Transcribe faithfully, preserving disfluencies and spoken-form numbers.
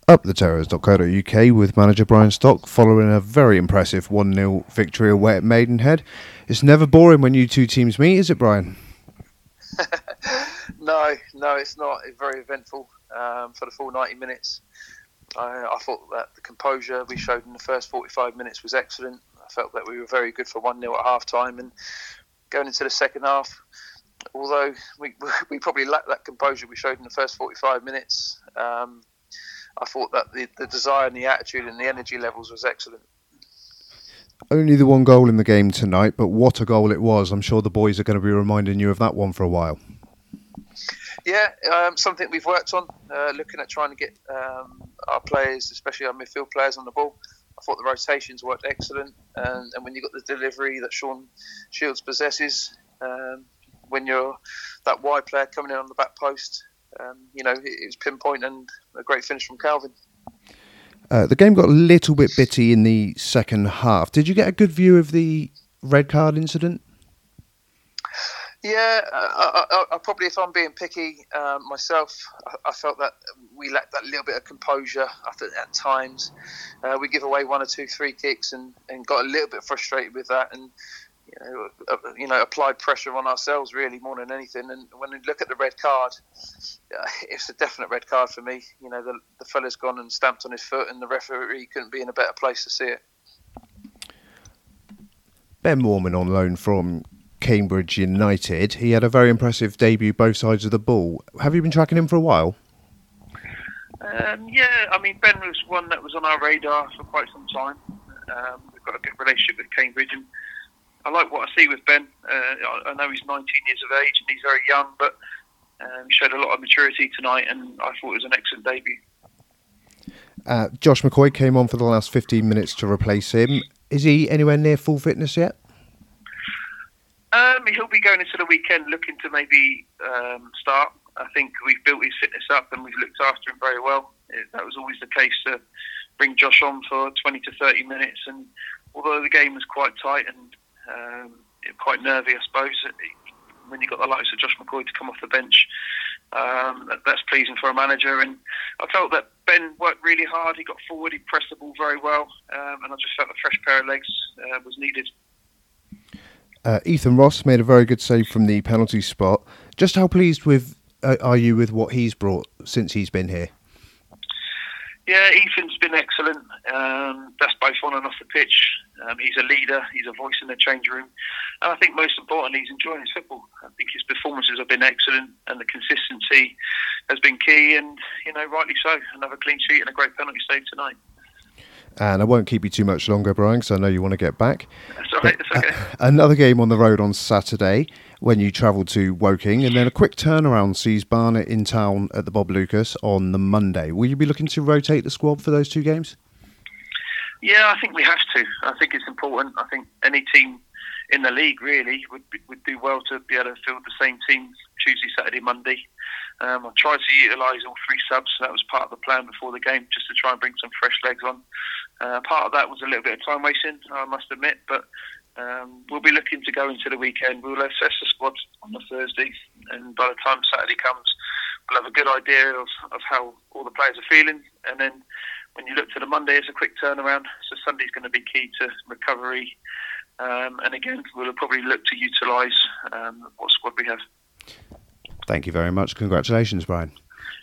up the terrors dot co dot U K with manager Brian Stock following a very impressive one nil victory away at Maidenhead. It's never boring when you two teams meet, is it, Brian? no, no, it's not. It's very eventful um, for the full ninety minutes. I, I thought that the composure we showed in the first forty-five minutes was excellent. I felt that we were very good for one nil at half time, and going into the second half, although we we probably lacked that composure we showed in the first forty-five minutes, um, I thought that the, the desire and the attitude and the energy levels was excellent. Only the one goal in the game tonight, but what a goal it was. I'm sure the boys are going to be reminding you of that one for a while. Yeah, um, something we've worked on, uh, looking at trying to get um, our players, especially our midfield players, on the ball. I thought the rotations worked excellent, and, and when you got the delivery that Sean Shields possesses, um, when you're that wide player coming in on the back post, um, you know, it, it was pinpoint and a great finish from Calvin. Uh, the game got a little bit bitty in the second half. Did you get a good view of the red card incident? Yeah, I, I, I probably, if I'm being picky um, myself, I, I felt that we lacked that little bit of composure. I think at times uh, we give away one or two free kicks and, and got a little bit frustrated with that, and you know, uh, you know, applied pressure on ourselves really more than anything. And when you look at the red card, uh, it's a definite red card for me. You know, the, the fella's gone and stamped on his foot, and the referee couldn't be in a better place to see it. Ben Moorman on loan from Cambridge United. He had a very impressive debut both sides of the ball. Have you been tracking him for a while? Um, yeah, I mean, Ben was one that was on our radar for quite some time. Um, we've got a good relationship with Cambridge, and I like what I see with Ben. Uh, I, I know he's nineteen years of age and he's very young, but um, he showed a lot of maturity tonight, and I thought it was an excellent debut. Uh, Josh McCoy came on for the last fifteen minutes to replace him. Is he anywhere near full fitness yet? Um, he'll be going into the weekend looking to maybe um, start. I think we've built his fitness up and we've looked after him very well. It, that was always the case to bring Josh on for twenty to thirty minutes, and although the game was quite tight and um, quite nervy, I suppose, when you got the likes of Josh McCoy to come off the bench, um, that, that's pleasing for a manager. And I felt that Ben worked really hard. He got forward, he pressed the ball very well, um, and I just felt a fresh pair of legs uh, was needed. Uh, Ethan Ross made a very good save from the penalty spot. Just how pleased with uh, are you with what he's brought since he's been here? Yeah, Ethan's been excellent. Um, that's both on and off the pitch. Um, he's a leader. He's a voice in the change room. And I think most importantly, he's enjoying his football. I think his performances have been excellent, and the consistency has been key. And you know, rightly so. Another clean sheet and a great penalty save tonight. And I won't keep you too much longer, Brian, because I know you want to get back. That's all right, that's okay. Uh, another game on the road on Saturday when you travel to Woking, and then a quick turnaround sees Barnet in town at the Bob Lucas on the Monday. Will you be looking to rotate the squad for those two games? Yeah, I think we have to. I think it's important. I think any team in the league really would be, would do well to be able to field the same team Tuesday, Saturday, Monday. Um, I tried to utilise all three subs, so that was part of the plan before the game, just to try and bring some fresh legs on. Uh, part of that was a little bit of time wasting, I must admit, but um, we'll be looking to go into the weekend. We'll assess the squad on the Thursday, and by the time Saturday comes, we'll have a good idea of, of how all the players are feeling, and then when you look to the Monday, it's a quick turnaround, so Sunday's going to be key to recovery, um, and again, we'll probably look to utilise um, what squad we have. Thank you very much. Congratulations, Brian.